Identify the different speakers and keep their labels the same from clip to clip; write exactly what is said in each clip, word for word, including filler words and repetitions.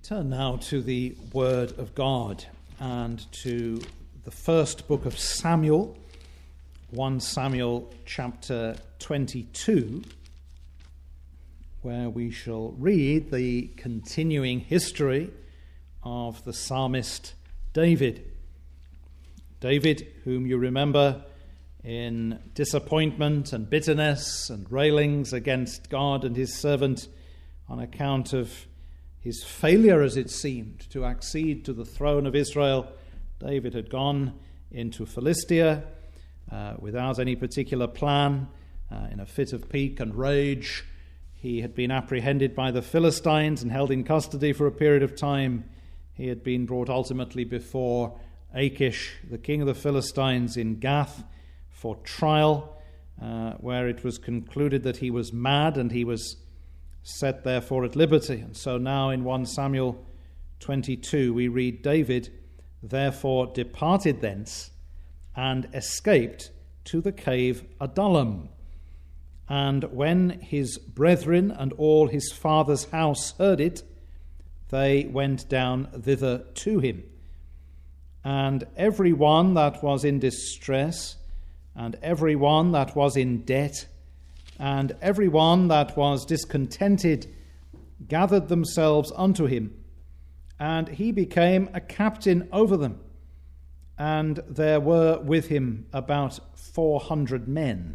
Speaker 1: Turn now to the Word of God and to the first book of Samuel, First Samuel chapter twenty-two, where we shall read the continuing history of the psalmist David. David, whom you remember in disappointment and bitterness and railings against God and his servant on account of his failure, as it seemed, to accede to the throne of Israel. David had gone into Philistia uh, without any particular plan, uh, in a fit of pique and rage. He had been apprehended by the Philistines and held in custody for a period of time. He had been brought ultimately before Achish, the king of the Philistines, in Gath for trial, uh, where it was concluded that he was mad and he was set therefore at liberty. And so now in First Samuel twenty-two we read, David therefore departed thence and escaped to the cave Adullam. And when his brethren and all his father's house heard it, they went down thither to him. And every one that was in distress, and every one that was in debt, and every one that was discontented, gathered themselves unto him, and he became a captain over them. And there were with him about four hundred men.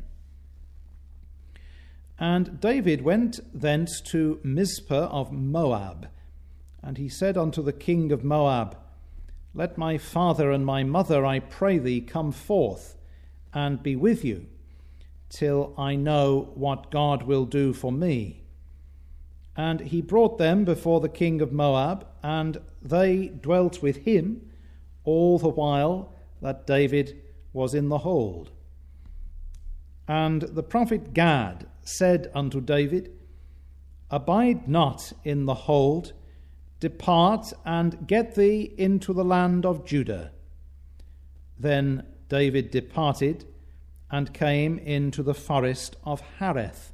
Speaker 1: And David went thence to Mizpah of Moab, and he said unto the king of Moab, Let my father and my mother, I pray thee, come forth and be with you, till I know what God will do for me. And he brought them before the king of Moab, and they dwelt with him all the while that David was in the hold. And the prophet Gad said unto David, Abide not in the hold, depart and get thee into the land of Judah. Then David departed and came into the forest of Hareth.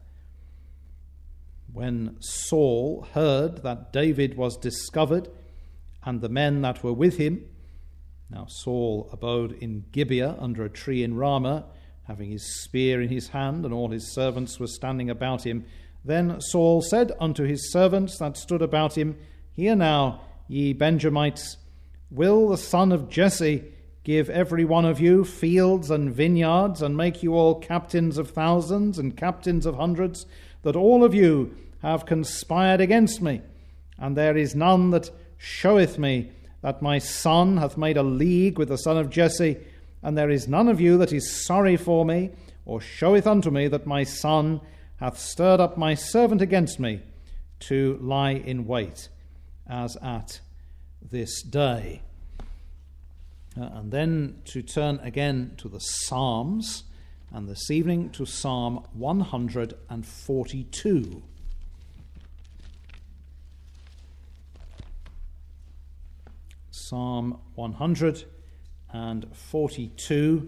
Speaker 1: When Saul heard that David was discovered, and the men that were with him, now Saul abode in Gibeah under a tree in Ramah, having his spear in his hand, and all his servants were standing about him. Then Saul said unto his servants that stood about him, Hear now, ye Benjamites, will the son of Jesse give every one of you fields and vineyards, and make you all captains of thousands and captains of hundreds, that all of you have conspired against me? And there is none that showeth me that my son hath made a league with the son of Jesse, and there is none of you that is sorry for me, or showeth unto me that my son hath stirred up my servant against me, to lie in wait, as at this day. Uh, and then to turn again to the Psalms, and this evening to Psalm one hundred forty-two. Psalm one hundred forty-two,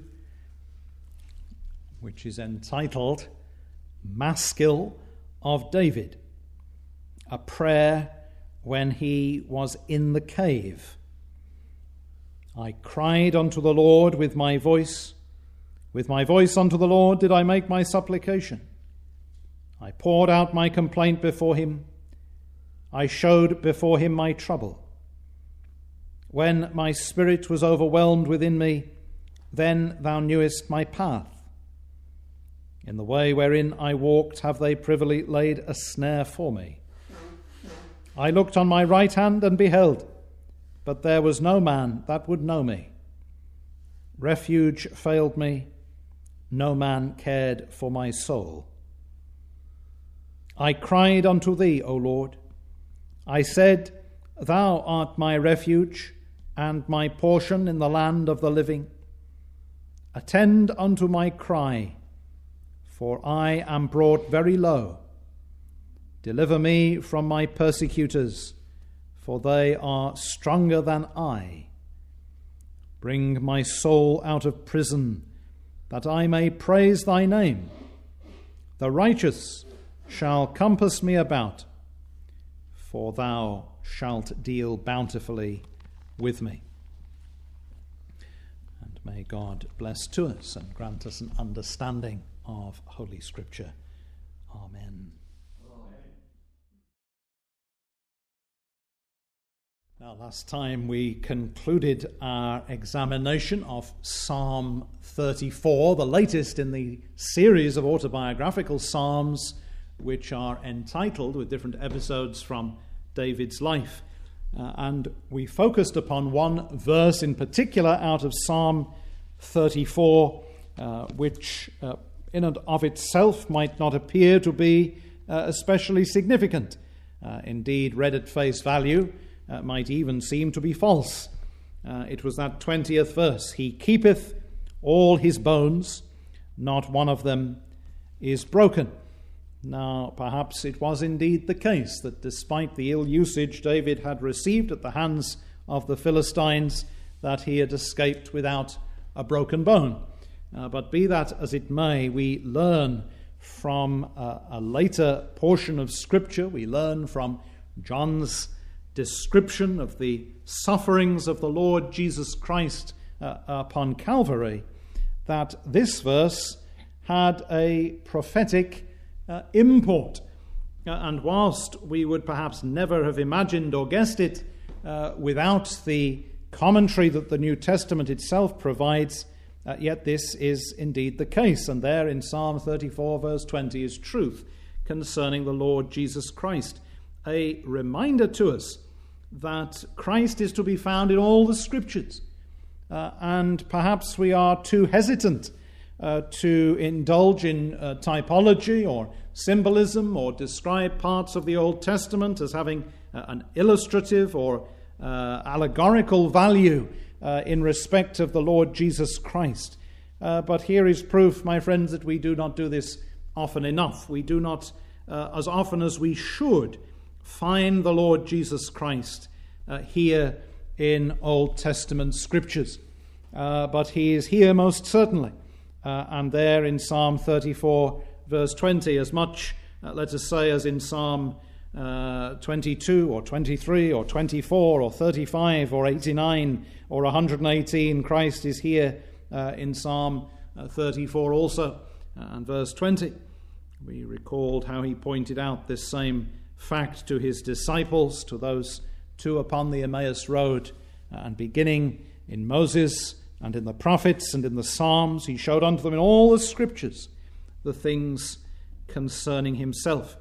Speaker 1: which is entitled Maskil of David, a prayer when he was in the cave. I cried unto the Lord with my voice. With my voice unto the Lord did I make my supplication. I poured out my complaint before him. I showed before him my trouble. When my spirit was overwhelmed within me, then thou knewest my path. In the way wherein I walked have they privily laid a snare for me. I looked on my right hand and beheld, but there was no man that would know me. Refuge failed me, no man cared for my soul. I cried unto thee, O Lord. I said, Thou art my refuge and my portion in the land of the living. Attend unto my cry, for I am brought very low. Deliver me from my persecutors, for they are stronger than I. Bring my soul out of prison, that I may praise thy name. The righteous shall compass me about, for thou shalt deal bountifully with me. And may God bless to us and grant us an understanding of Holy Scripture. Amen. Now, last time we concluded our examination of Psalm thirty-four, the latest in the series of autobiographical psalms which are entitled, with different episodes from David's life. Uh, and we focused upon one verse in particular out of Psalm thirty-four, uh, which uh, in and of itself might not appear to be uh, especially significant. Uh, indeed, read at face value, Uh, might even seem to be false. Uh, it was that twentieth verse. He keepeth all his bones, not one of them is broken. Now, perhaps it was indeed the case that despite the ill usage David had received at the hands of the Philistines, that he had escaped without a broken bone. Uh, but be that as it may, we learn from uh, a later portion of Scripture, we learn from John's description of the sufferings of the Lord Jesus Christ uh, upon Calvary, that this verse had a prophetic uh, import. Uh, and whilst we would perhaps never have imagined or guessed it uh, without the commentary that the New Testament itself provides, uh, yet this is indeed the case. And there in Psalm thirty-four verse twenty is truth concerning the Lord Jesus Christ. A reminder to us that Christ is to be found in all the Scriptures. Uh, and perhaps we are too hesitant uh, to indulge in uh, typology or symbolism or describe parts of the Old Testament as having uh, an illustrative or uh, allegorical value uh, in respect of the Lord Jesus Christ. Uh, but here is proof, my friends, that we do not do this often enough. We do not, uh, as often as we should, find the Lord Jesus Christ uh, here in Old Testament Scriptures. Uh, but he is here most certainly. Uh, and there in Psalm thirty-four verse twenty, as much, uh, let us say, as in Psalm uh, twenty-two or twenty-three or twenty-four or thirty-five or eighty-nine or one hundred eighteen, Christ is here uh, in Psalm uh, thirty-four also. Uh, and verse twenty, we recalled how he pointed out this same fact to his disciples, to those two upon the Emmaus road, uh, and beginning in Moses and in the prophets and in the Psalms, he showed unto them in all the Scriptures the things concerning himself.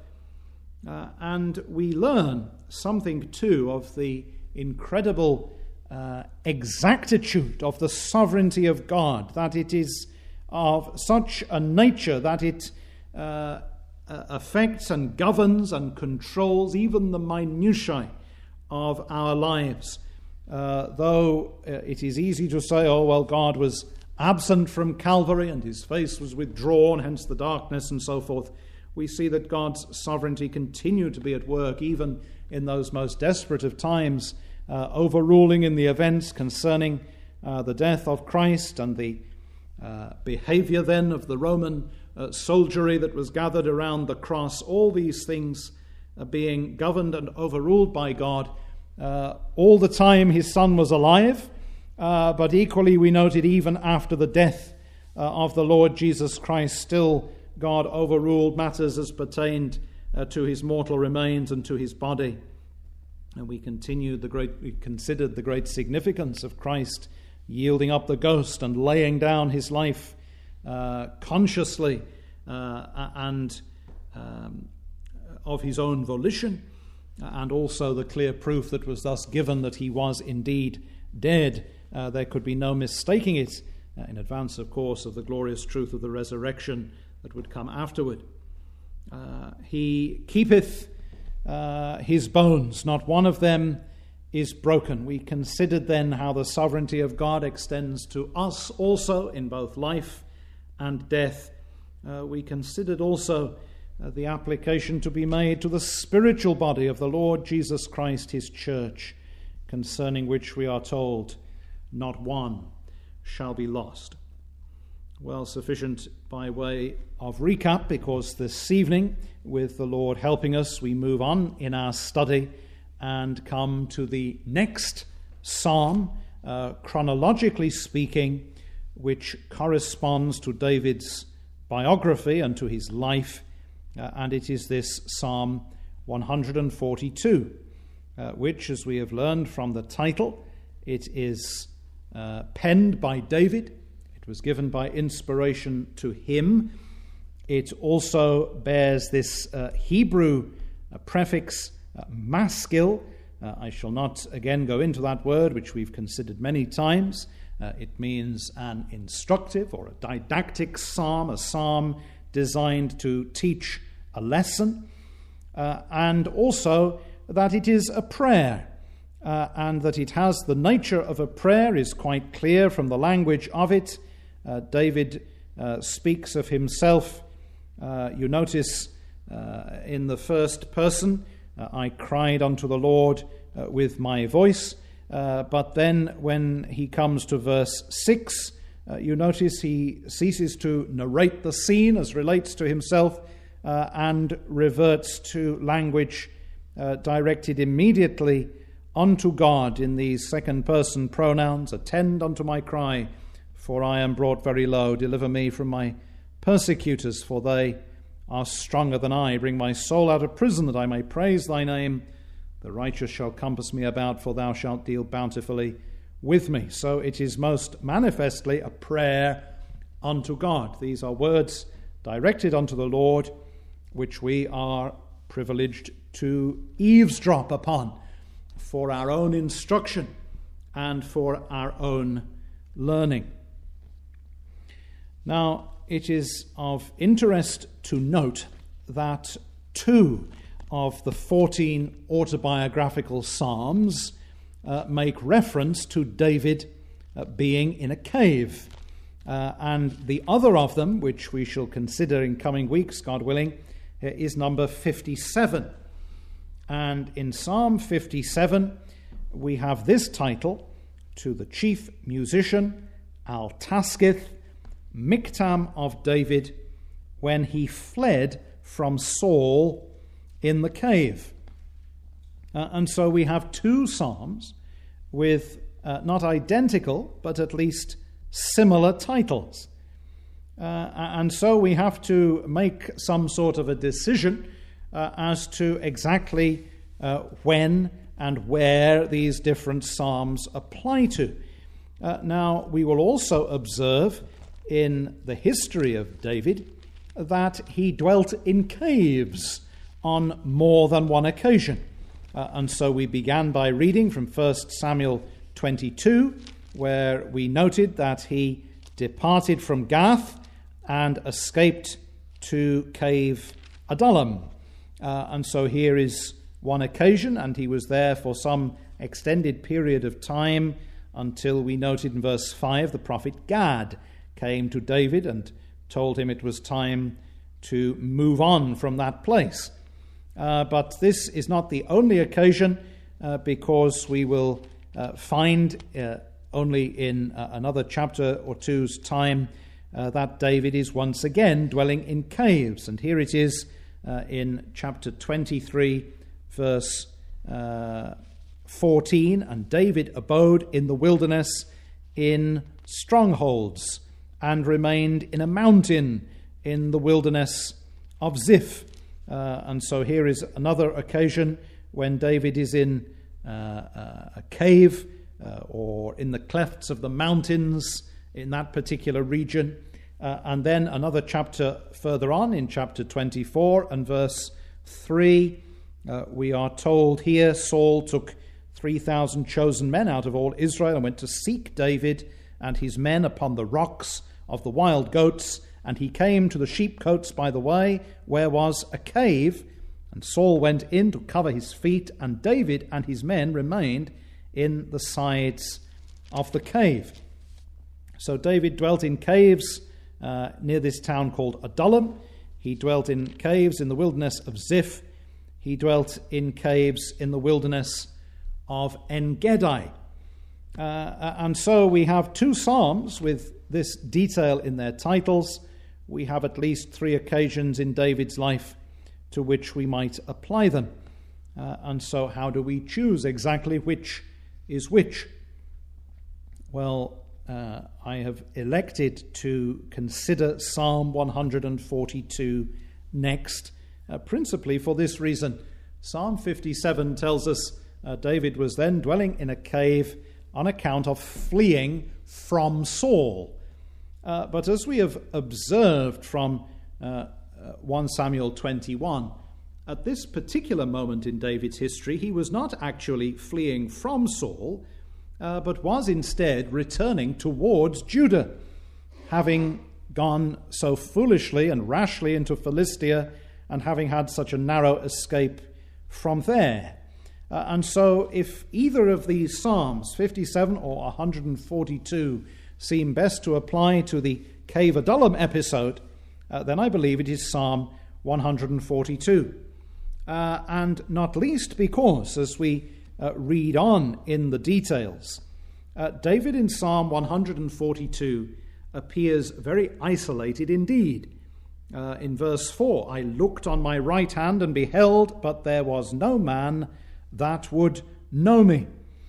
Speaker 1: Uh, and we learn something too of the incredible uh, exactitude of the sovereignty of God, that it is of such a nature that it uh, Uh, affects and governs and controls even the minutiae of our lives. Uh, though uh, it is easy to say, oh, well, God was absent from Calvary and his face was withdrawn, hence the darkness and so forth, we see that God's sovereignty continued to be at work even in those most desperate of times, uh, overruling in the events concerning uh, the death of Christ and the uh, behavior then of the Roman Uh, soldiery that was gathered around the cross. All these things uh, being governed and overruled by God. Uh, all the time his Son was alive, uh, but equally we noted even after the death uh, of the Lord Jesus Christ, still God overruled matters as pertained uh, to his mortal remains and to his body. And we continued the great, we considered the great significance of Christ yielding up the ghost and laying down his life Uh, consciously uh, and um, of his own volition, and also the clear proof that was thus given that he was indeed dead. Uh, there could be no mistaking it, uh, in advance, of course, of the glorious truth of the resurrection that would come afterward. Uh, he keepeth uh, his bones, not one of them is broken. We considered then how the sovereignty of God extends to us also in both life and death. Uh, we considered also uh, the application to be made to the spiritual body of the Lord Jesus Christ, his church, concerning which we are told, not one shall be lost. Well, sufficient by way of recap, because this evening, with the Lord helping us, we move on in our study and come to the next psalm, uh, chronologically speaking, which corresponds to David's biography and to his life, uh, and it is this Psalm one forty-two, uh, which, as we have learned from the title, it is uh, penned by David. It was given by inspiration to him. It also bears this uh, Hebrew uh, prefix, uh, maskil. Uh, I shall not again go into that word, which we've considered many times. Uh, it means an instructive or a didactic psalm, a psalm designed to teach a lesson, uh, and also that it is a prayer, uh, and that it has the nature of a prayer is quite clear from the language of it. Uh, David uh, speaks of himself. Uh, you notice uh, in the first person, uh, I cried unto the Lord uh, with my voice. Uh, but then when he comes to verse six, uh, you notice he ceases to narrate the scene as relates to himself uh, and reverts to language uh, directed immediately unto God in these second person pronouns. Attend unto my cry, for I am brought very low. Deliver me from my persecutors, for they are stronger than I. Bring my soul out of prison, that I may praise thy name. The righteous shall compass me about, for thou shalt deal bountifully with me. So it is most manifestly a prayer unto God. These are words directed unto the Lord, which we are privileged to eavesdrop upon for our own instruction and for our own learning. Now, it is of interest to note that two of the fourteen autobiographical psalms uh, make reference to David uh, being in a cave. Uh, and the other of them, which we shall consider in coming weeks, God willing, uh, is number fifty-seven. And in Psalm fifty-seven, we have this title: To the chief musician, Altaskith, Miktam of David, when he fled from Saul in the cave. Uh, and so we have two psalms with uh, not identical, but at least similar titles. Uh, and so we have to make some sort of a decision uh, as to exactly uh, when and where these different psalms apply to. Uh, now, we will also observe in the history of David that he dwelt in caves on more than one occasion. Uh, and so we began by reading from First Samuel twenty-two, where we noted that he departed from Gath and escaped to cave Adullam. Uh, and so here is one occasion, and he was there for some extended period of time until we noted in verse five the prophet Gad came to David and told him it was time to move on from that place. Uh, but this is not the only occasion, uh, because we will uh, find uh, only in uh, another chapter or two's time uh, that David is once again dwelling in caves. And here it is uh, in chapter twenty-three, verse uh, fourteen. And David abode in the wilderness in strongholds, and remained in a mountain in the wilderness of Ziph. Uh, and so here is another occasion when David is in uh, uh, a cave uh, or in the clefts of the mountains in that particular region. Uh, and then another chapter further on, in chapter twenty-four and verse three, uh, we are told here, Saul took three thousand chosen men out of all Israel and went to seek David and his men upon the rocks of the wild goats, and he came to the sheepcotes by the way, where was a cave, and Saul went in to cover his feet, and David and his men remained in the sides of the cave. So David dwelt in caves uh, near this town called Adullam. He dwelt in caves in the wilderness of Ziph. He dwelt in caves in the wilderness of En-Gedi. Uh, and so we have two psalms with this detail in their titles. We have at least three occasions in David's life to which we might apply them. Uh, and so how do we choose exactly which is which? Well, uh, I have elected to consider Psalm one forty-two next, uh, principally for this reason. Psalm fifty-seven tells us uh, David was then dwelling in a cave on account of fleeing from Saul. Uh, but as we have observed from uh, uh, First Samuel twenty-one, at this particular moment in David's history, he was not actually fleeing from Saul, uh, but was instead returning towards Judah, having gone so foolishly and rashly into Philistia and having had such a narrow escape from there. Uh, and so if either of these Psalms, fifty-seven or one forty-two, seem best to apply to the Cave Adullam episode, uh, then I believe it is Psalm one forty-two. Uh, and not least because, as we uh, read on in the details, uh, David in Psalm one forty-two appears very isolated indeed. Uh, in verse four, I looked on my right hand and beheld, but there was no man that would know me.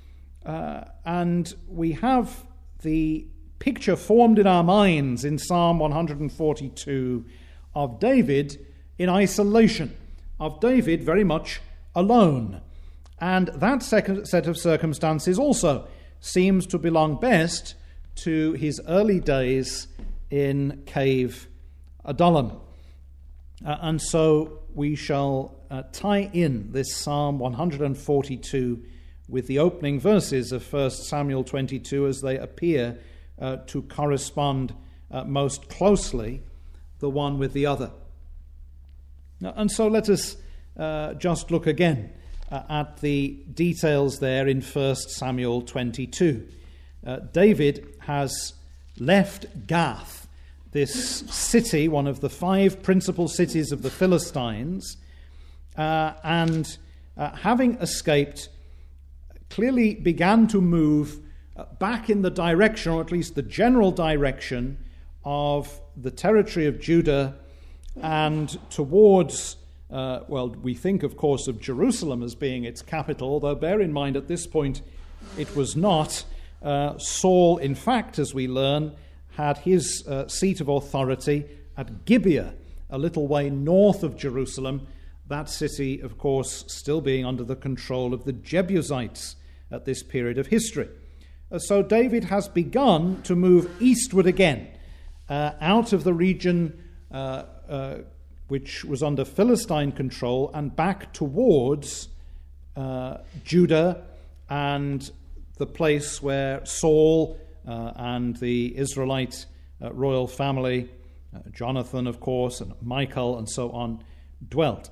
Speaker 1: Uh, and we have the picture formed in our minds in Psalm one forty-two of David in isolation, of David very much alone. And that second set of circumstances also seems to belong best to his early days in Cave Adullam. Uh, and so we shall uh, tie in this Psalm one forty-two with the opening verses of First Samuel twenty-two as they appear uh, to correspond uh, most closely the one with the other. Now, and so let us uh, just look again uh, at the details there in First Samuel twenty-two. Uh, David has left Gath, this city, one of the five principal cities of the Philistines, uh, and uh, having escaped, clearly began to move uh, back in the direction, or at least the general direction, of the territory of Judah and towards, uh, well, we think, of course, of Jerusalem as being its capital, although bear in mind at this point it was not. Uh, Saul, in fact, as we learn, had his uh, seat of authority at Gibeah, a little way north of Jerusalem, that city, of course, still being under the control of the Jebusites at this period of history. Uh, so David has begun to move eastward again, uh, out of the region uh, uh, which was under Philistine control and back towards uh, Judah and the place where Saul uh, and the Israelite uh, royal family, uh, Jonathan, of course, and Michal, and so on, dwelt.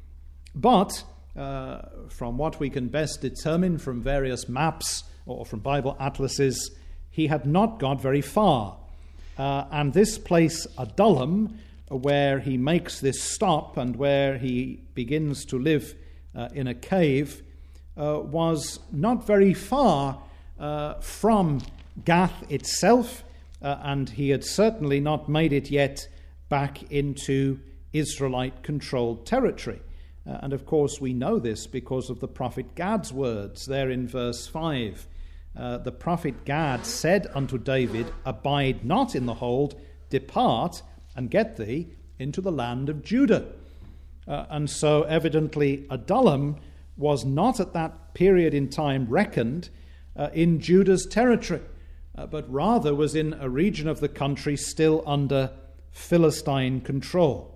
Speaker 1: But uh, from what we can best determine from various maps or from Bible atlases, he had not got very far. Uh, and this place, Adullam, where he makes this stop and where he begins to live uh, in a cave, uh, was not very far uh, from Gath itself, uh, and he had certainly not made it yet back into Israelite-controlled territory. Uh, and of course we know this because of the prophet Gad's words there in verse five. Uh, the prophet Gad said unto David, Abide not in the hold, depart and get thee into the land of Judah. Uh, and so evidently Adullam was not at that period in time reckoned uh, in Judah's territory, uh, but rather was in a region of the country still under Philistine control.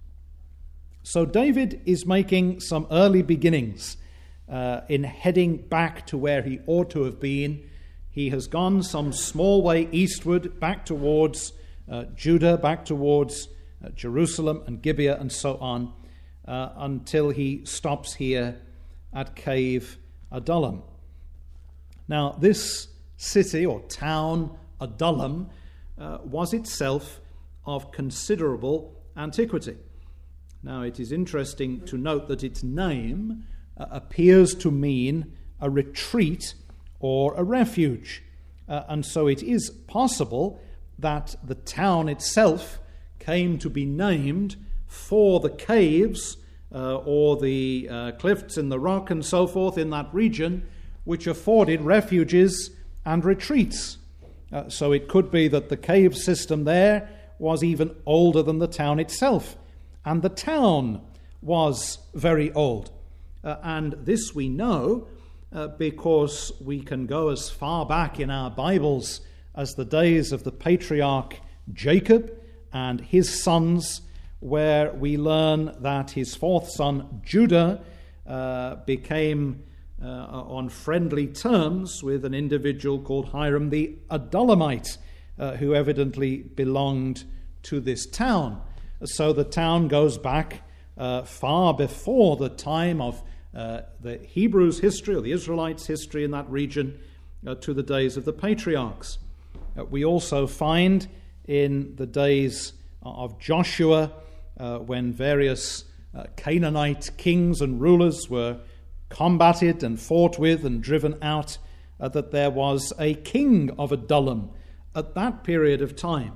Speaker 1: So David is making some early beginnings uh, in heading back to where he ought to have been. He has gone some small way eastward, back towards uh, Judah, back towards uh, Jerusalem and Gibeah and so on, uh, until he stops here at Cave Adullam. Now, this city or town, Adullam, uh, was itself of considerable antiquity. Now, it is interesting to note that its name uh, appears to mean a retreat or a refuge. Uh, and so it is possible that the town itself came to be named for the caves uh, or the uh, cliffs in the rock and so forth in that region, which afforded refuges and retreats. Uh, so it could be that the cave system there was even older than the town itself. And the town was very old. Uh, and this we know uh, because we can go as far back in our Bibles as the days of the patriarch Jacob and his sons, where we learn that his fourth son Judah uh, became uh, on friendly terms with an individual called Hiram the Adullamite, uh, who evidently belonged to this town. So the town goes back uh, far before the time of uh, the Hebrews' history or the Israelites' history in that region uh, to the days of the patriarchs. Uh, we also find in the days of Joshua, uh, when various uh, Canaanite kings and rulers were combated and fought with and driven out, uh, that there was a king of Adullam at that period of time.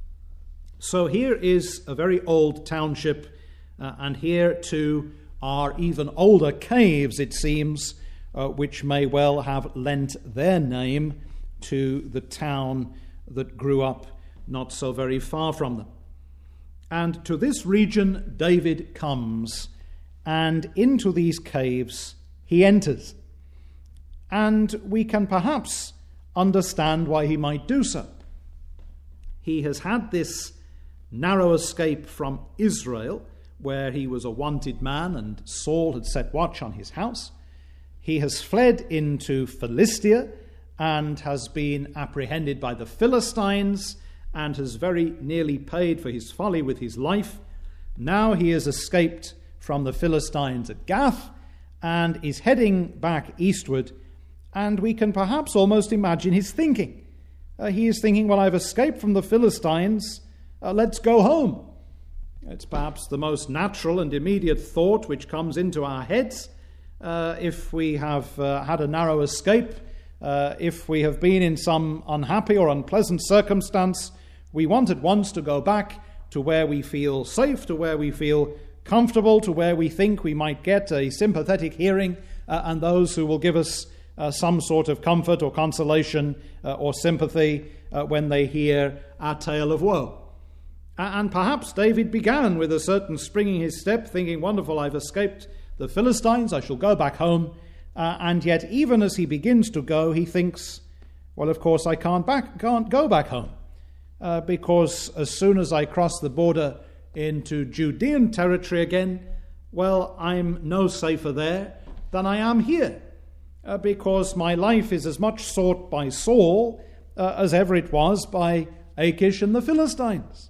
Speaker 1: So here is a very old township, uh, and here too are even older caves, it seems, uh, which may well have lent their name to the town that grew up not so very far from them. And to this region David comes, and into these caves he enters. And we can perhaps understand why he might do so. He has had this narrow escape from Israel, where he was a wanted man and Saul had set watch on his house. He has fled into Philistia and has been apprehended by the Philistines and has very nearly paid for his folly with his life. Now he has escaped from the Philistines at Gath and is heading back eastward, and we can perhaps almost imagine his thinking. Uh, he is thinking, well, I've escaped from the Philistines, uh, let's go home. It's perhaps the most natural and immediate thought which comes into our heads uh, if we have uh, had a narrow escape, uh, if we have been in some unhappy or unpleasant circumstance. We want at once to go back to where we feel safe, to where we feel comfortable, to where we think we might get a sympathetic hearing uh, and those who will give us uh, some sort of comfort or consolation uh, or sympathy uh, when they hear our tale of woe. And perhaps David began with a certain springing his step, thinking, wonderful, I've escaped the Philistines, I shall go back home. Uh, and yet, even as he begins to go, he thinks, well, of course, I can't back, can't go back home. Uh, because as soon as I cross the border into Judean territory again, well, I'm no safer there than I am here. Uh, because my life is as much sought by Saul uh, as ever it was by Achish and the Philistines.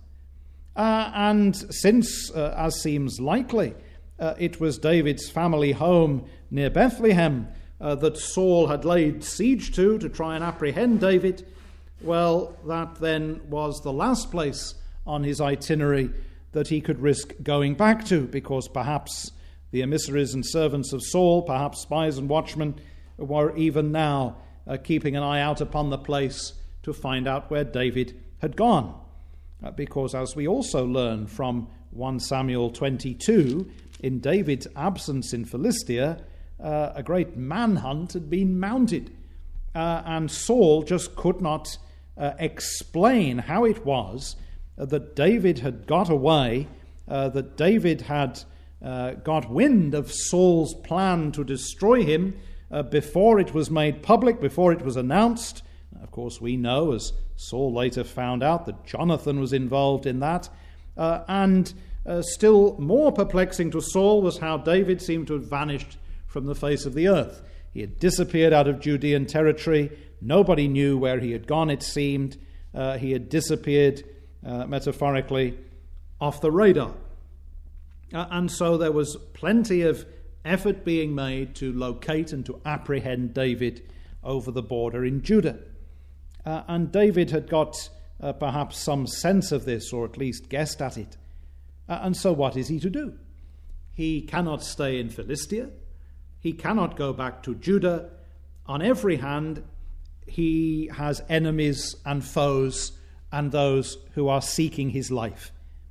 Speaker 1: Uh, and since, uh, as seems likely, uh, it was David's family home near Bethlehem uh, that Saul had laid siege to to try and apprehend David, well, that then was the last place on his itinerary that he could risk going back to, because perhaps the emissaries and servants of Saul, perhaps spies and watchmen, were even now uh, keeping an eye out upon the place to find out where David had gone. Uh, because as we also learn from First Samuel twenty-two, in David's absence in Philistia, uh, a great manhunt had been mounted. Uh, and Saul just could not uh, explain how it was uh, that David had got away, uh, that David had uh, got wind of Saul's plan to destroy him uh, before it was made public, before it was announced. Of course, we know, as Saul later found out, that Jonathan was involved in that. Uh, and uh, still more perplexing to Saul was how David seemed to have vanished from the face of the earth. He had disappeared out of Judean territory. Nobody knew where he had gone, it seemed. Uh, he had disappeared, uh, metaphorically, off the radar. Uh, and so there was plenty of effort being made to locate and to apprehend David over the border in Judah. Uh, and David had got uh, perhaps some sense of this, or at least guessed at it. Uh, and so what is he to do? He cannot stay in Philistia. He cannot go back to Judah. On every hand, he has enemies and foes and those who are seeking his life.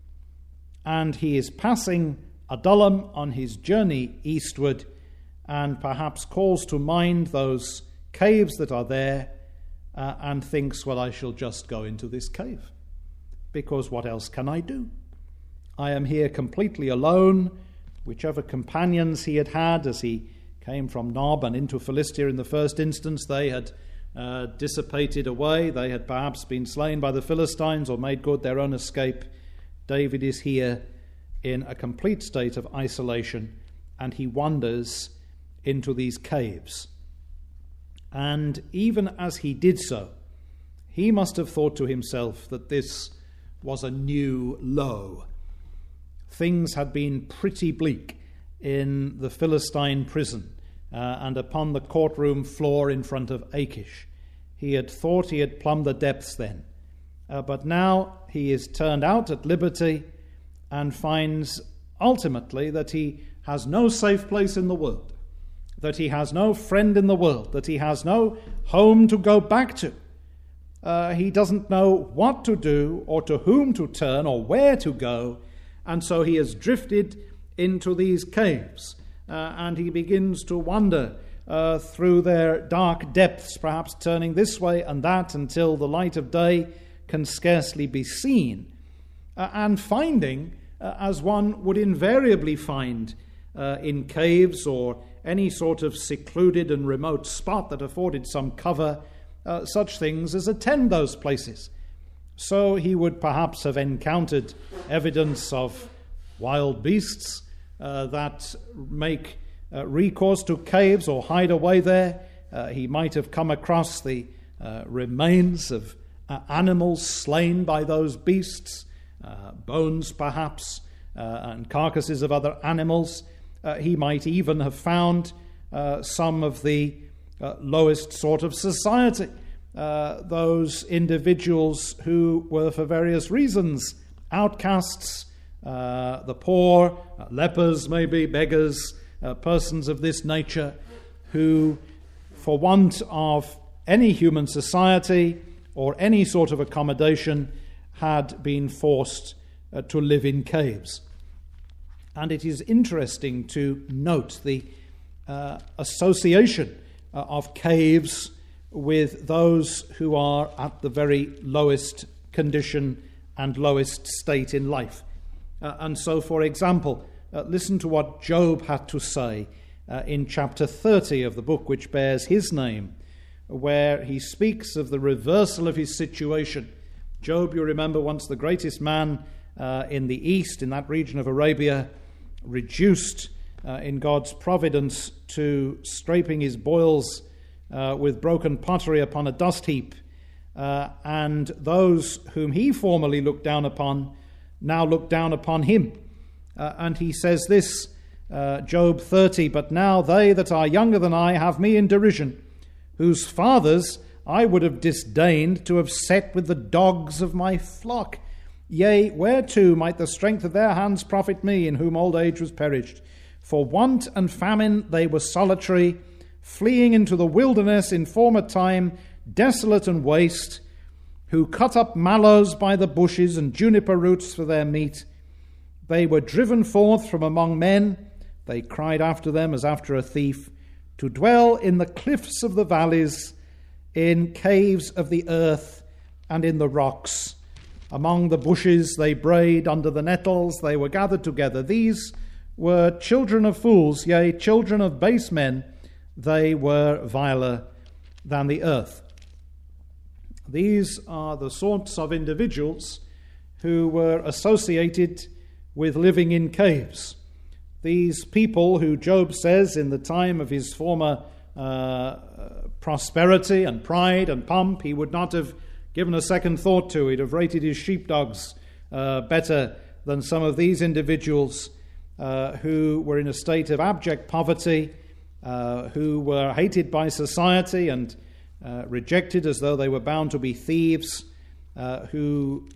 Speaker 1: And he is passing Adullam on his journey eastward, and perhaps calls to mind those caves that are there, uh, and thinks, well, I shall just go into this cave, because what else can I do? I am here completely alone. Whichever companions he had had as he came from Nob and into Philistia in the first instance, they had uh, dissipated away. They had perhaps been slain by the Philistines or made good their own escape. David is here in a complete state of isolation, and he wanders into these caves. And even as he did so, he must have thought to himself that this was a new low. Things had been pretty bleak in the Philistine prison uh, and upon the courtroom floor in front of Achish. He had thought he had plumbed the depths then, uh, but now he is turned out at liberty and finds ultimately that he has no safe place in the world, that he has no friend in the world, that he has no home to go back to. Uh, he doesn't know what to do or to whom to turn or where to go, and so he has drifted into these caves, uh, and he begins to wander uh, through their dark depths, perhaps turning this way and that until the light of day can scarcely be seen, uh, and finding, uh, as one would invariably find uh, in caves or any sort of secluded and remote spot that afforded some cover, uh, such things as attend those places. So he would perhaps have encountered evidence of wild beasts uh, that make uh, recourse to caves or hide away there. Uh, he might have come across the uh, remains of uh, animals slain by those beasts, uh, bones perhaps, uh, and carcasses of other animals. Uh, he might even have found uh, some of the uh, lowest sort of society, uh, those individuals who were for various reasons outcasts, uh, the poor, uh, lepers maybe, beggars, uh, persons of this nature, who for want of any human society or any sort of accommodation had been forced uh, to live in caves. And it is interesting to note the uh, association uh, of caves with those who are at the very lowest condition and lowest state in life. Uh, and so, for example, uh, listen to what Job had to say uh, in chapter thirty of the book which bears his name, where he speaks of the reversal of his situation. Job, you remember, once the greatest man uh, in the east, in that region of Arabia, reduced uh, in God's providence to scraping his boils uh, with broken pottery upon a dust heap, uh, and those whom he formerly looked down upon now look down upon him. Uh, and he says this, uh, Job thirty, "But now they that are younger than I have me in derision, whose fathers I would have disdained to have set with the dogs of my flock. Yea, whereto might the strength of their hands profit me, in whom old age was perished? For want and famine they were solitary, fleeing into the wilderness in former time, desolate and waste, who cut up mallows by the bushes and juniper roots for their meat. They were driven forth from among men, they cried after them as after a thief, to dwell in the cliffs of the valleys, in caves of the earth, and in the rocks. Among the bushes they brayed, under the nettles they were gathered together. These were children of fools, yea, children of base men. They were viler than the earth." These are the sorts of individuals who were associated with living in caves. These people who Job says in the time of his former uh, prosperity and pride and pomp, he would not have given a second thought to. He'd have rated his sheepdogs uh, better than some of these individuals uh, who were in a state of abject poverty, uh, who were hated by society and uh, rejected as though they were bound to be thieves, uh, who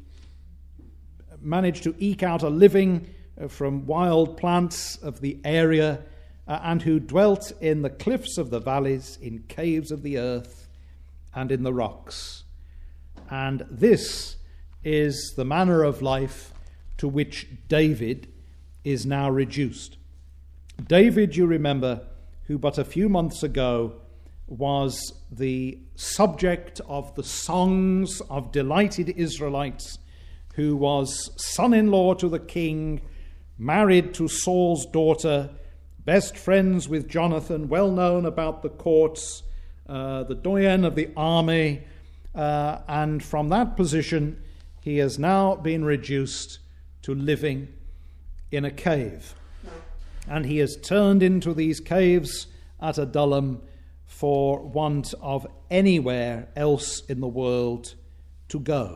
Speaker 1: managed to eke out a living from wild plants of the area, uh, and who dwelt in the cliffs of the valleys, in caves of the earth, and in the rocks. And this is the manner of life to which David is now reduced. David, you remember, who but a few months ago was the subject of the songs of delighted Israelites, who was son-in-law to the king, married to Saul's daughter, best friends with Jonathan, well known about the courts, uh, the doyen of the army, uh, and from that position he has now been reduced to living in a cave. And he has turned into these caves at Adullam for want of anywhere else in the world to go.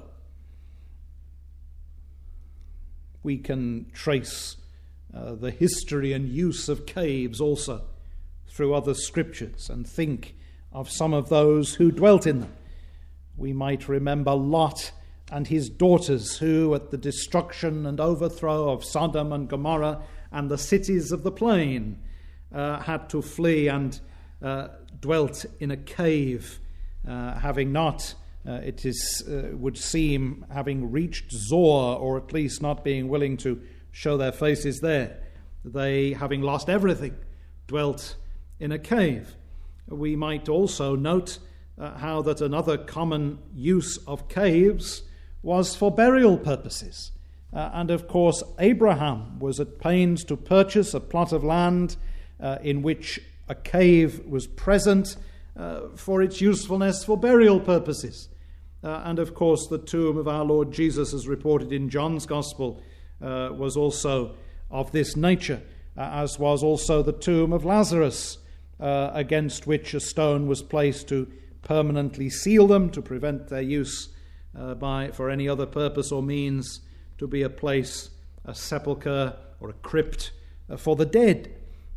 Speaker 1: We can trace uh, the history and use of caves also through other scriptures and think of some of those who dwelt in them. We might remember Lot and his daughters, who at the destruction and overthrow of Sodom and Gomorrah and the cities of the plain uh, had to flee and uh, dwelt in a cave, uh, having not, uh, it is uh, would seem, having reached Zoar, or at least not being willing to show their faces there. They, having lost everything, dwelt in a cave. We might also note uh, how that another common use of caves was for burial purposes. Uh, and of course, Abraham was at pains to purchase a plot of land uh, in which a cave was present uh, for its usefulness for burial purposes. Uh, and of course, the tomb of our Lord Jesus, as reported in John's Gospel, uh, was also of this nature, uh, as was also the tomb of Lazarus, uh, against which a stone was placed to permanently seal them, to prevent their use uh, by for any other purpose or means, to be a place, a sepulchre or a crypt uh, for the dead.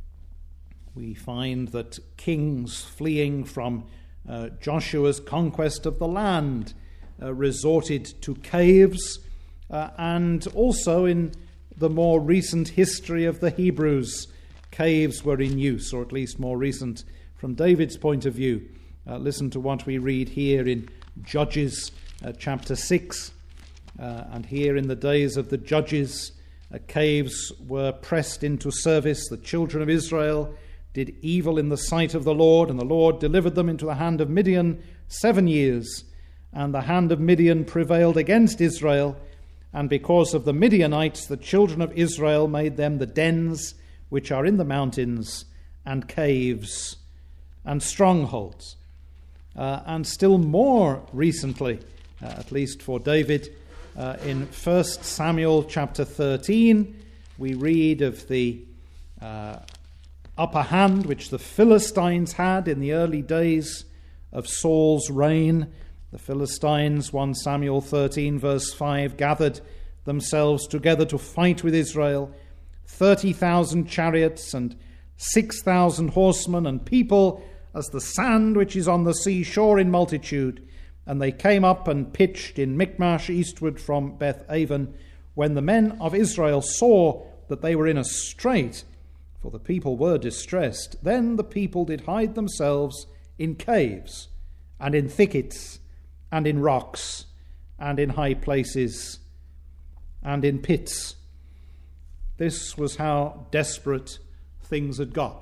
Speaker 1: We find that kings fleeing from uh, Joshua's conquest of the land uh, resorted to caves, uh, and also in the more recent history of the Hebrews, caves were in use, or at least more recent from David's point of view. Uh, listen to what we read here in Judges uh, chapter six. Uh, and here in the days of the judges, uh, caves were pressed into service. The children of Israel did evil in the sight of the Lord, and the Lord delivered them into the hand of Midian seven years. And the hand of Midian prevailed against Israel, and because of the Midianites, the children of Israel made them the dens which are in the mountains, and caves, and strongholds. Uh, and still more recently, uh, at least for David, uh, in First Samuel chapter thirteen, we read of the uh, upper hand which the Philistines had in the early days of Saul's reign. The Philistines, First Samuel thirteen verse five, gathered themselves together to fight with Israel, thirty thousand chariots and six thousand horsemen, and people as the sand which is on the seashore in multitude. And they came up and pitched in Michmash eastward from Beth-aven. When the men of Israel saw that they were in a strait, for the people were distressed, then the people did hide themselves in caves, and in thickets, and in rocks, and in high places, and in pits. This was how desperate things had got.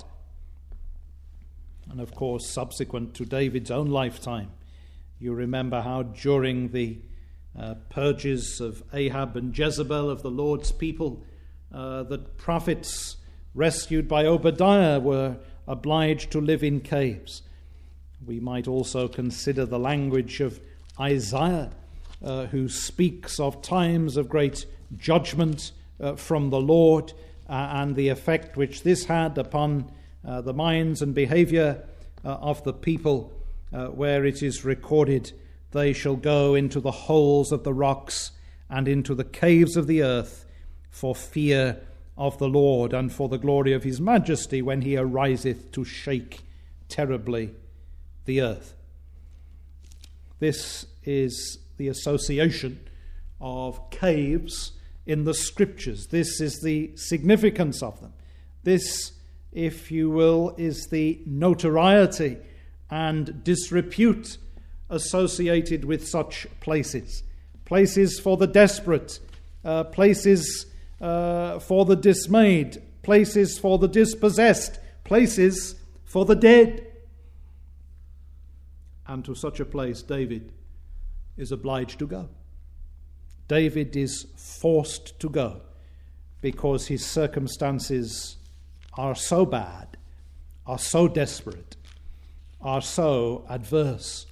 Speaker 1: And of course, subsequent to David's own lifetime, you remember how during the uh, purges of Ahab and Jezebel of the Lord's people, uh, that prophets rescued by Obadiah were obliged to live in caves. We might also consider the language of Isaiah, uh, who speaks of times of great judgment uh, from the Lord, uh, and the effect which this had upon uh, the minds and behavior uh, of the people, uh, where it is recorded, "They shall go into the holes of the rocks and into the caves of the earth for fear of the Lord and for the glory of his majesty when he ariseth to shake terribly the earth." This is the association of caves in the scriptures. This is the significance of them. This if you will, is the notoriety and disrepute associated with such places. Places for the desperate, uh, places uh, for the dismayed, places for the dispossessed, places for the dead. And to such a place David is obliged to go. David is forced to go because his circumstances are so bad, are so desperate, are so adverse.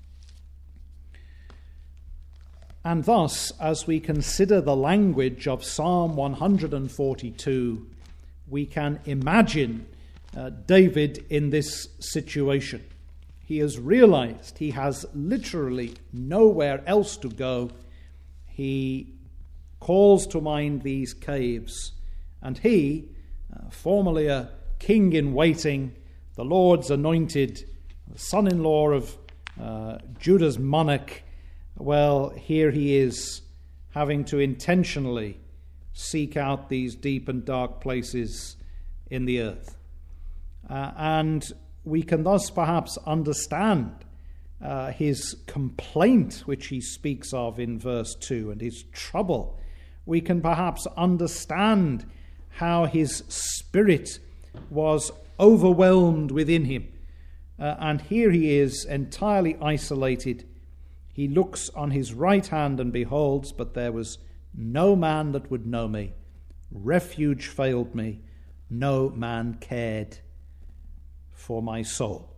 Speaker 1: And thus, as we consider the language of Psalm one hundred forty-two, we can imagine uh, David in this situation. He has realized he has literally nowhere else to go. He calls to mind these caves, and he, uh, formerly a king in waiting, the Lord's anointed, son-in-law of uh, Judah's monarch, well, here he is having to intentionally seek out these deep and dark places in the earth. Uh, and we can thus perhaps understand uh, his complaint, which he speaks of in verse two, and his trouble. We can perhaps understand how his spirit was overwhelmed within him. Uh, and here he is, entirely isolated. He looks on his right hand and beholds, but there was no man that would know me. Refuge failed me. No man cared for my soul.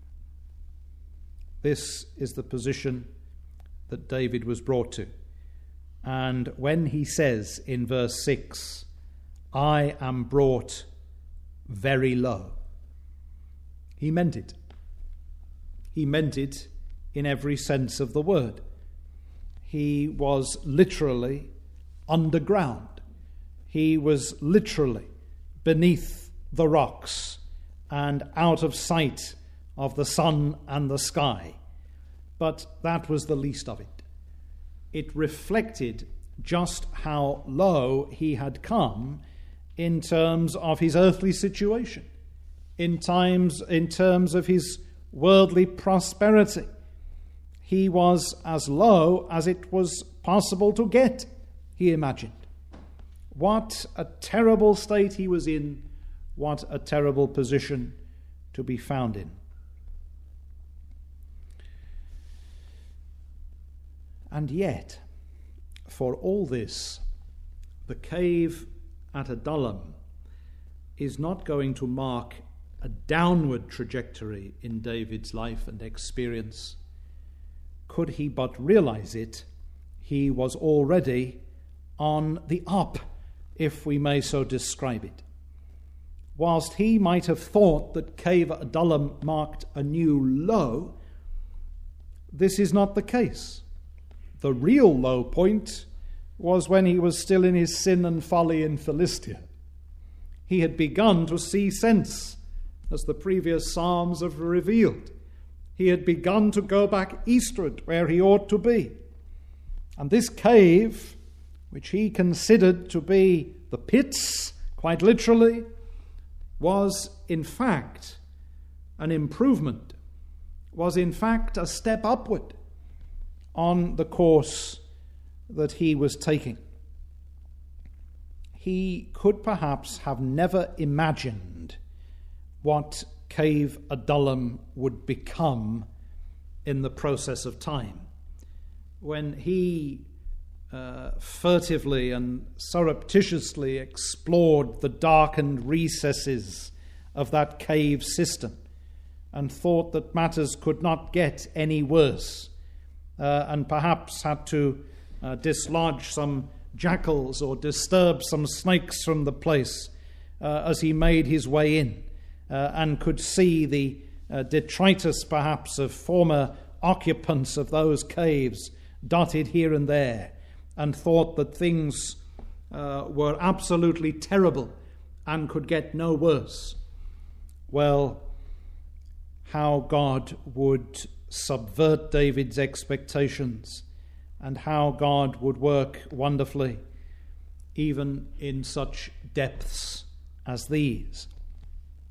Speaker 1: This is the position that David was brought to. And when he says in verse six, I am brought very low, he meant it. He meant it in every sense of the word. He was literally underground. He was literally beneath the rocks and out of sight of the sun and the sky. But that was the least of it. It reflected just how low he had come in terms of his earthly situation, in times, in terms of his worldly prosperity. He was as low as it was possible to get, he imagined. What a terrible state he was in, what a terrible position to be found in. And yet, for all this, the cave at Adullam is not going to mark a downward trajectory in David's life and experience. Could he but realize it, he was already on the up, if we may so describe it. Whilst he might have thought that Cave Adullam marked a new low, this is not the case. The real low point was when he was still in his sin and folly in Philistia. He had begun to see sense, as the previous Psalms have revealed. He had begun to go back eastward where he ought to be. And this cave, which he considered to be the pits, quite literally, was in fact an improvement, was in fact a step upward on the course that he was taking. He could perhaps have never imagined what Cave Adullam would become in the process of time. When he uh, furtively and surreptitiously explored the darkened recesses of that cave system and thought that matters could not get any worse, uh, and perhaps had to uh, dislodge some jackals or disturb some snakes from the place uh, as he made his way in, uh, and could see the uh, detritus perhaps of former occupants of those caves dotted here and there, and thought that things uh, were absolutely terrible and could get no worse. Well, how God would subvert David's expectations, and how God would work wonderfully, even in such depths as these.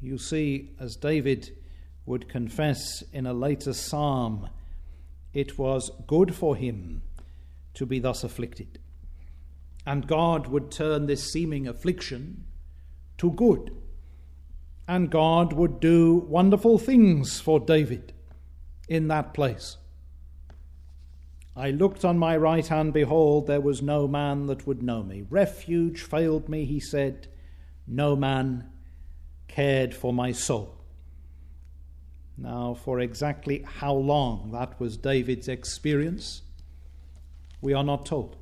Speaker 1: You see, as David would confess in a later psalm, it was good for him to be thus afflicted. And God would turn this seeming affliction to good. And God would do wonderful things for David in that place. I looked on my right hand, behold, there was no man that would know me. Refuge failed me, he said. No man cared for my soul. Now, for exactly how long that was David's experience, we are not told.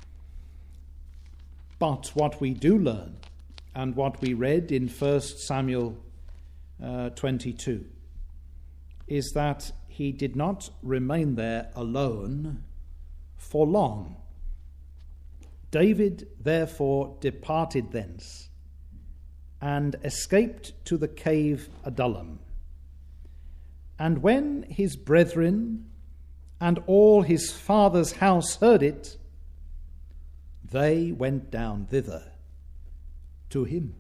Speaker 1: But what we do learn, and what we read in First Samuel uh, twenty-two, is that he did not remain there alone for long. David therefore departed thence and escaped to the cave Adullam. And when his brethren and all his father's house heard it, they went down thither to him.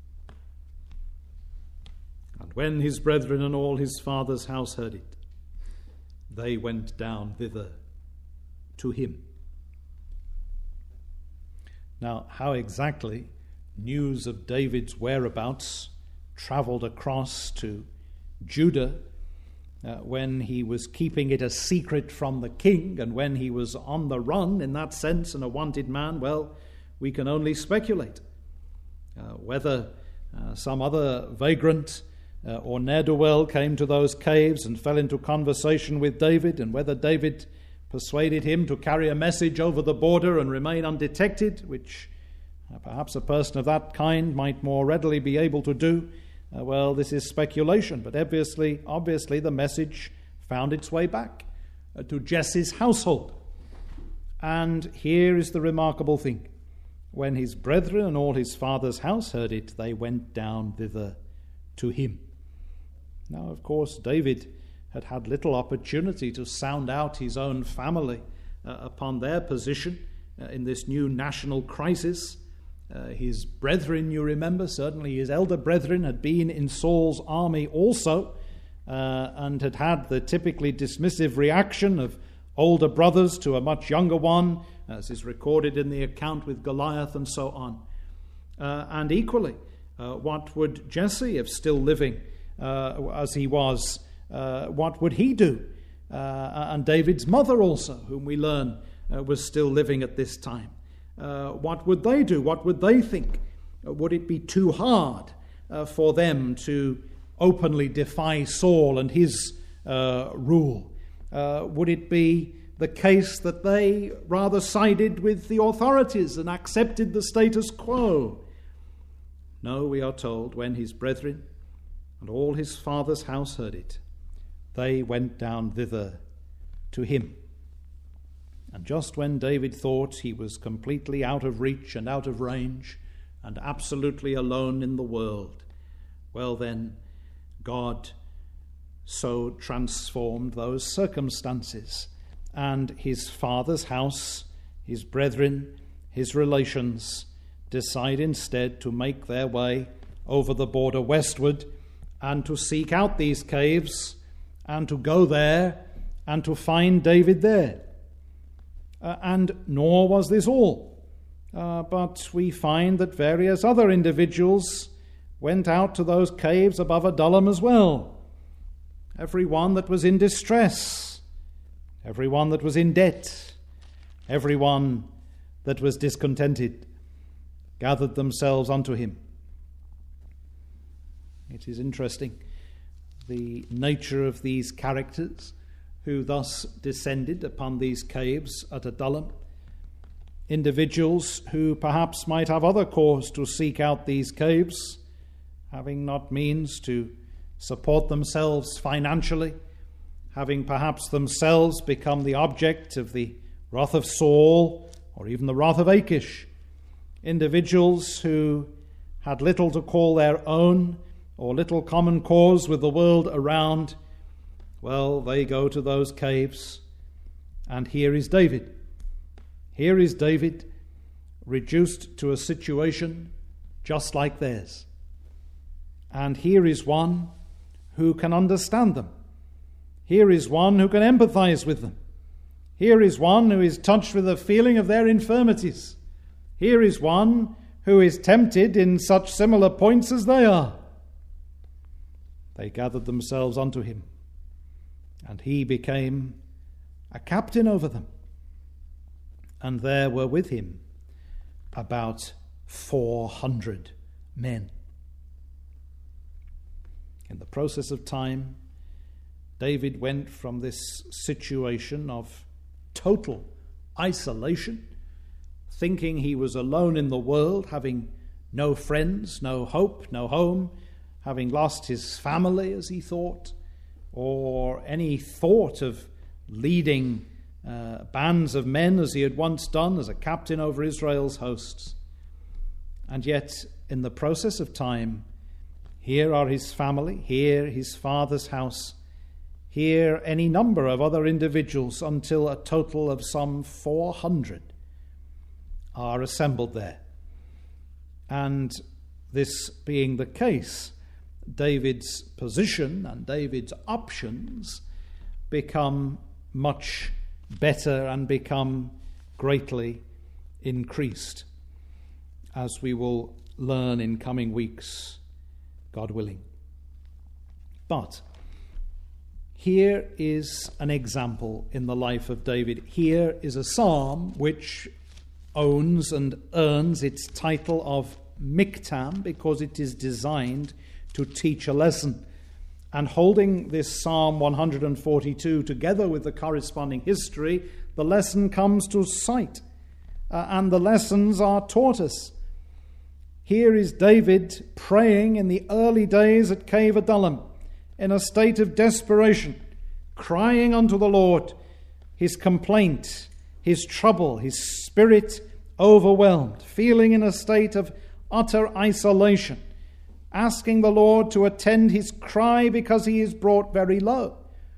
Speaker 1: And when his brethren and all his father's house heard it, they went down thither to him. Now, how exactly news of David's whereabouts travelled across to Judah uh, when he was keeping it a secret from the king and when he was on the run in that sense and a wanted man, well, we can only speculate. Uh, whether uh, some other vagrant uh, or ne'er-do-well came to those caves and fell into conversation with David, and whether David persuaded him to carry a message over the border and remain undetected, which uh, perhaps a person of that kind might more readily be able to do. Uh, well, this is speculation, but obviously, obviously the message found its way back uh, to Jesse's household. And here is the remarkable thing. When his brethren and all his father's house heard it, they went down thither to him. Now, of course, David had had little opportunity to sound out his own family uh, upon their position uh, in this new national crisis. Uh, his brethren, you remember, certainly his elder brethren, had been in Saul's army also uh, and had had the typically dismissive reaction of older brothers to a much younger one, as is recorded in the account with Goliath and so on. Uh, and equally, uh, what would Jesse, if still living uh, as he was, uh, what would he do? Uh, and David's mother also, whom we learn uh, was still living at this time. Uh, what would they do? What would they think? Uh, would it be too hard uh, for them to openly defy Saul and his uh, rule? Uh, would it be the case that they rather sided with the authorities and accepted the status quo? No, we are told, when his brethren and all his father's house heard it, they went down thither to him. And just when David thought he was completely out of reach and out of range and absolutely alone in the world, well then, God so transformed those circumstances, and his father's house, his brethren, his relations, decide instead to make their way over the border westward and to seek out these caves and to go there and to find David there. Uh, and nor was this all, uh, but we find that various other individuals went out to those caves above Adullam as well. Every one that was in distress, every one that was in debt, every one that was discontented, gathered themselves unto him. It is interesting, the nature of these characters who thus descended upon these caves at Adullam. Individuals who perhaps might have other cause to seek out these caves, having not means to support themselves financially, having perhaps themselves become the object of the wrath of Saul or even the wrath of Achish. Individuals who had little to call their own or little common cause with the world around, well, they go to those caves, and here is David. Here is David reduced to a situation just like theirs. And here is one who can understand them. Here is one who can empathize with them. Here is one who is touched with the feeling of their infirmities. Here is one who is tempted in such similar points as they are. They gathered themselves unto him, and he became a captain over them. And there were with him about four hundred men. In the process of time, David went from this situation of total isolation, thinking he was alone in the world, having no friends, no hope, no home, having lost his family, as he thought, or any thought of leading uh, bands of men as he had once done as a captain over Israel's hosts. And yet, in the process of time, here are his family, here his father's house, here any number of other individuals, until a total of some four hundred are assembled there. And this being the case, David's position and David's options become much better and become greatly increased, as we will learn in coming weeks, God willing. But here is an example in the life of David. Here is a psalm which owns and earns its title of Miktam because it is designed to teach a lesson. And holding this Psalm one forty-two together with the corresponding history, the lesson comes to sight, uh, and the lessons are taught us. Here is David praying in the early days at Cave Adullam, in a state of desperation, crying unto the Lord, his complaint, his trouble, his spirit overwhelmed, feeling in a state of utter isolation, asking the Lord to attend his cry because he is brought very low.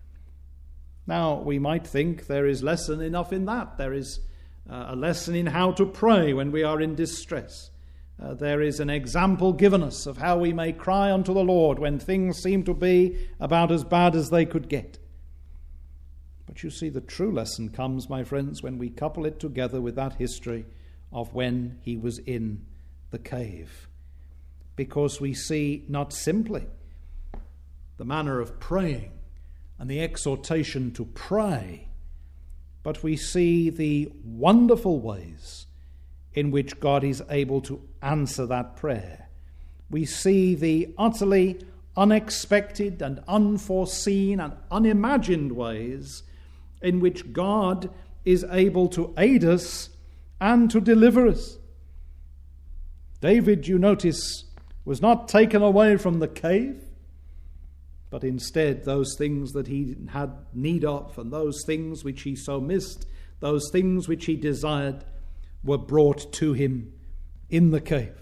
Speaker 1: Now, we might think there is lesson enough in that. There is uh, a lesson in how to pray when we are in distress. Uh, there is an example given us of how we may cry unto the Lord when things seem to be about as bad as they could get. But you see, the true lesson comes, my friends, when we couple it together with that history of when he was in the cave. Because we see not simply the manner of praying and the exhortation to pray, but we see the wonderful ways in which God is able to answer that prayer. We see the utterly unexpected and unforeseen and unimagined ways in which God is able to aid us and to deliver us. David, you notice, was not taken away from the cave, but instead those things that he had need of and those things which he so missed, those things which he desired, were brought to him in the cave.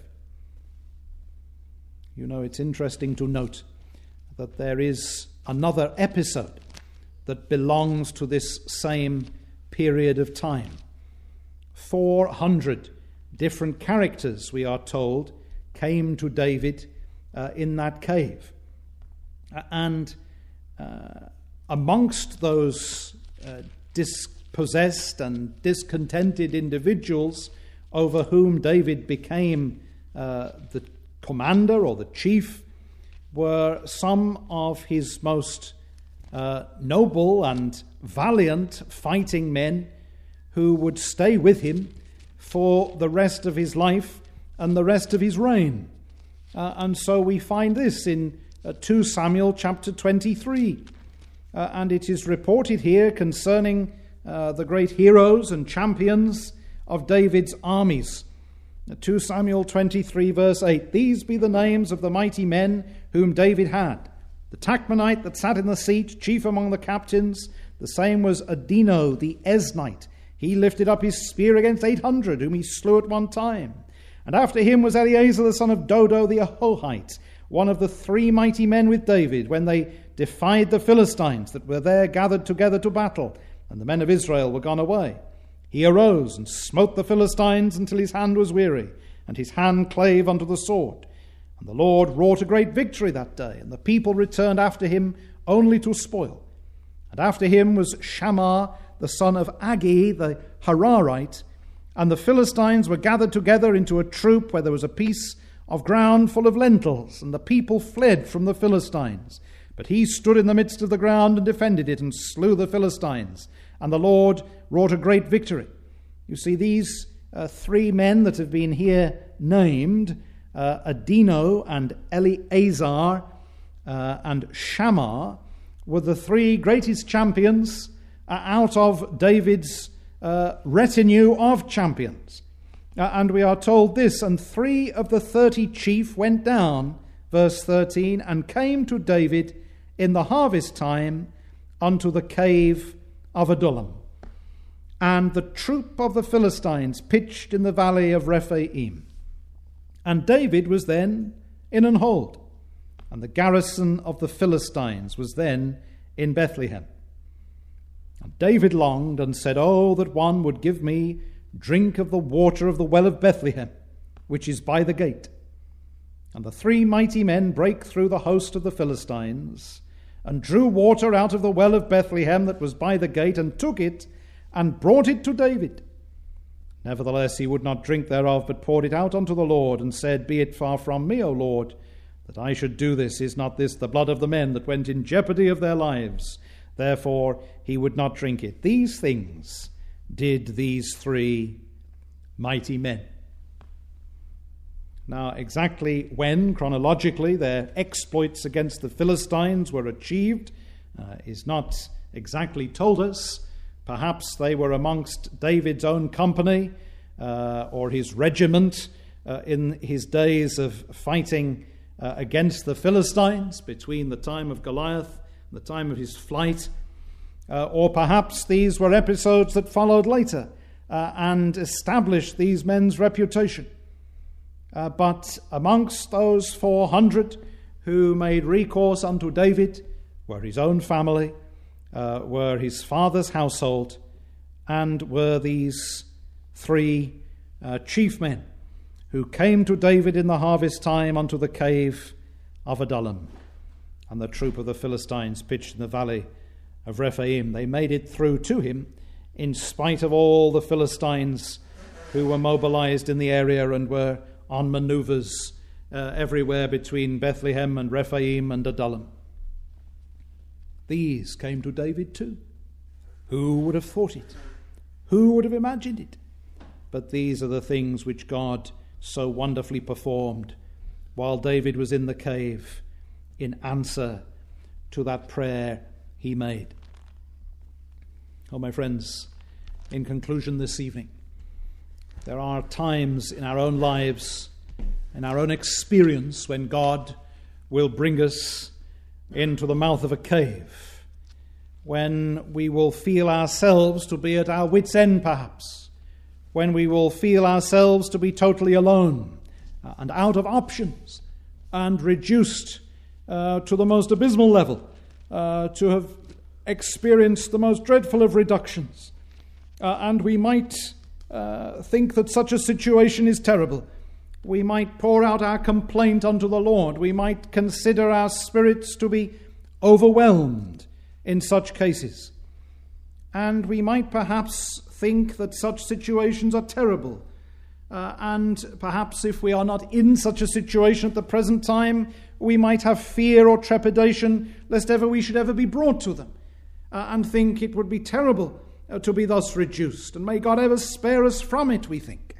Speaker 1: You know, it's interesting to note that there is another episode that belongs to this same period of time. Four hundred different characters, we are told, came to David uh, in that cave. Uh, and uh, amongst those uh, dispossessed and discontented individuals over whom David became uh, the commander or the chief were some of his most uh, noble and valiant fighting men who would stay with him for the rest of his life and the rest of his reign. Uh, and so we find this in uh, Second Samuel chapter twenty-three. Uh, and it is reported here concerning uh, the great heroes and champions of David's armies. Second Samuel twenty-three verse eight. These be the names of the mighty men whom David had. The Tachmonite that sat in the seat, chief among the captains, the same was Adino the Eznite. He lifted up his spear against eight hundred, whom he slew at one time. And after him was Eleazar the son of Dodo the Ahohite, one of the three mighty men with David, when they defied the Philistines that were there gathered together to battle, and the men of Israel were gone away. He arose and smote the Philistines until his hand was weary, and his hand clave unto the sword. And the Lord wrought a great victory that day, and the people returned after him only to spoil. And after him was Shammah, the son of Agi, the Hararite, and the Philistines were gathered together into a troop where there was a piece of ground full of lentils, and the people fled from the Philistines. But he stood in the midst of the ground and defended it, and slew the Philistines. And the Lord wrought a great victory. You see, these uh, three men that have been here named, uh, Adino and Eleazar uh, and Shammah, were the three greatest champions uh, out of David's uh, retinue of champions. Uh, and we are told this, and three of the thirty chief went down, verse thirteen, and came to David in the harvest time unto the cave of Adullam. And the troop of the Philistines pitched in the valley of Rephaim. And David was then in an hold, and the garrison of the Philistines was then in Bethlehem. And David longed and said, Oh, that one would give me drink of the water of the well of Bethlehem, which is by the gate. And the three mighty men brake through the host of the Philistines, and drew water out of the well of Bethlehem that was by the gate, and took it, and brought it to David. Nevertheless he would not drink thereof, but poured it out unto the Lord, and said, Be it far from me, O Lord, that I should do this. Is not this the blood of the men that went in jeopardy of their lives? Therefore he would not drink it. These things did these three mighty men. Now, exactly when, chronologically, their exploits against the Philistines were achieved uh, is not exactly told us. Perhaps they were amongst David's own company uh, or his regiment uh, in his days of fighting uh, against the Philistines between the time of Goliath and the time of his flight. Uh, or perhaps these were episodes that followed later uh, and established these men's reputation. Uh, but amongst those four hundred who made recourse unto David were his own family, uh, were his father's household, and were these three uh, chief men who came to David in the harvest time unto the cave of Adullam. And the troop of the Philistines pitched in the valley of Rephaim. They made it through to him in spite of all the Philistines who were mobilized in the area and were on maneuvers uh, everywhere between Bethlehem and Rephaim and Adullam. These came to David too. Who would have thought it? Who would have imagined it? But these are the things which God so wonderfully performed while David was in the cave in answer to that prayer he made. Oh, my friends, in conclusion this evening, there are times in our own lives, in our own experience, when God will bring us into the mouth of a cave, when we will feel ourselves to be at our wits' end, perhaps, when we will feel ourselves to be totally alone and out of options and reduced uh, to the most abysmal level, uh, to have experienced the most dreadful of reductions. Uh, and we might Uh, think that such a situation is terrible. We might pour out our complaint unto the Lord. We might consider our spirits to be overwhelmed in such cases. And we might perhaps think that such situations are terrible. Uh, and perhaps if we are not in such a situation at the present time, we might have fear or trepidation lest ever we should ever be brought to them, uh, and think it would be terrible to be thus reduced, and may God ever spare us from it, we think.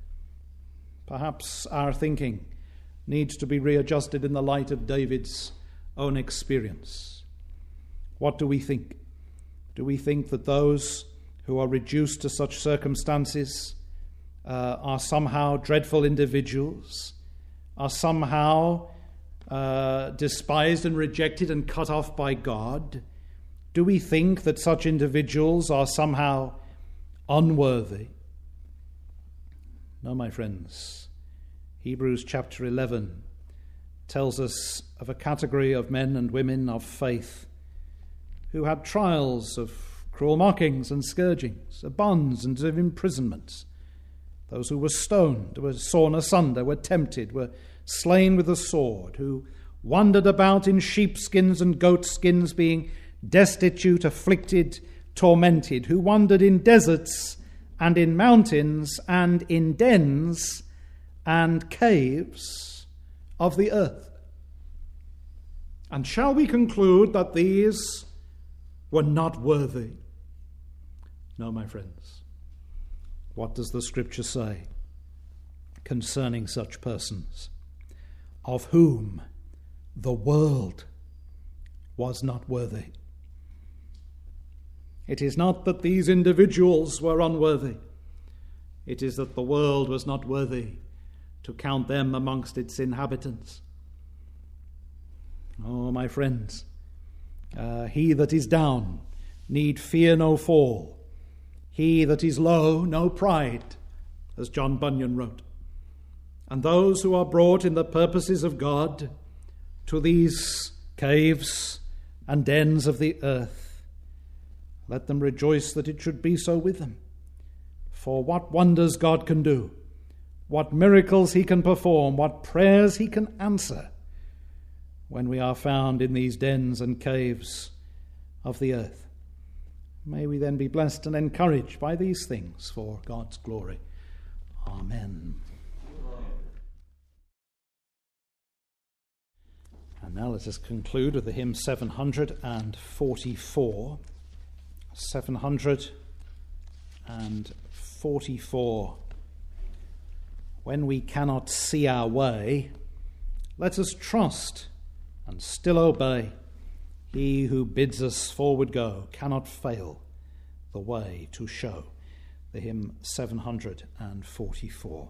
Speaker 1: Perhaps our thinking needs to be readjusted in the light of David's own experience. What do we think? Do we think that those who are reduced to such circumstances uh, are somehow dreadful individuals, are somehow uh, despised and rejected and cut off by God? Do we think that such individuals are somehow unworthy? No, my friends. Hebrews chapter eleven tells us of a category of men and women of faith who had trials of cruel mockings and scourgings, of bonds and of imprisonments. Those who were stoned, were sawn asunder, were tempted, were slain with the sword, who wandered about in sheepskins and goatskins, being destitute, afflicted, tormented, who wandered in deserts and in mountains and in dens and caves of the earth. And shall we conclude that these were not worthy? No, my friends. What does the Scripture say concerning such persons, of whom the world was not worthy? It is not that these individuals were unworthy. It is that the world was not worthy to count them amongst its inhabitants. Oh, my friends, uh, he that is down need fear no fall. He that is low, no pride, as John Bunyan wrote. And those who are brought in the purposes of God to these caves and dens of the earth, let them rejoice that it should be so with them. For what wonders God can do, what miracles he can perform, what prayers he can answer, when we are found in these dens and caves of the earth. May we then be blessed and encouraged by these things for God's glory. Amen. And now let us conclude with the hymn seven hundred forty-four. seven hundred forty-four. When we cannot see our way, let us trust and still obey. He who bids us forward go cannot fail the way to show. The hymn seven hundred forty-four.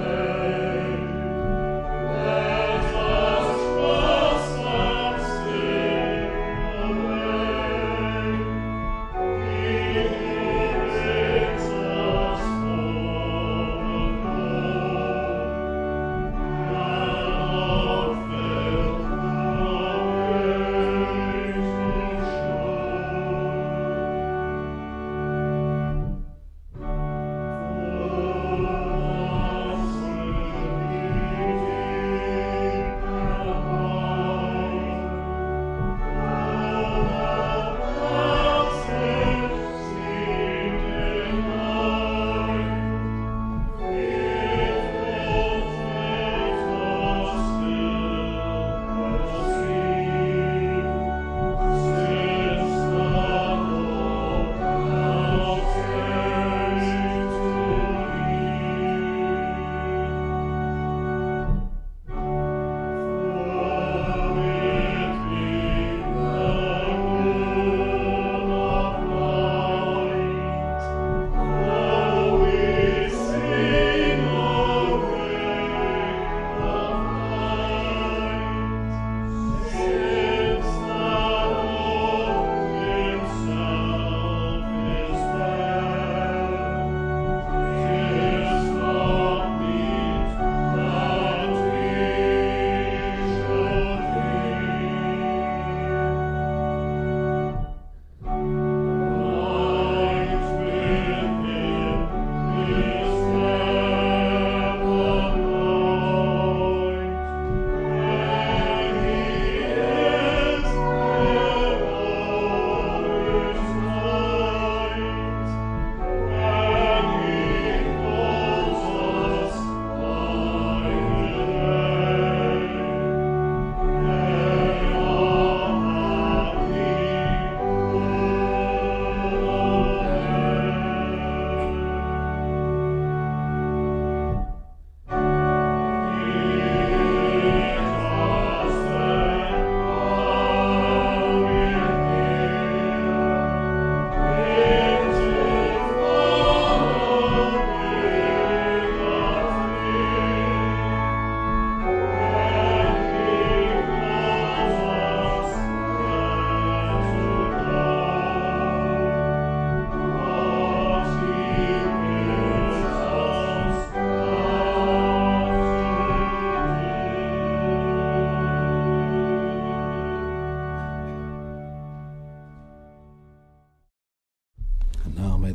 Speaker 2: Let us trust and still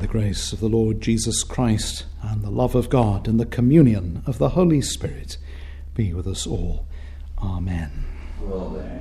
Speaker 1: grace of the Lord Jesus Christ and the love of God and the communion of the Holy Spirit be with us all. Amen.
Speaker 2: Amen.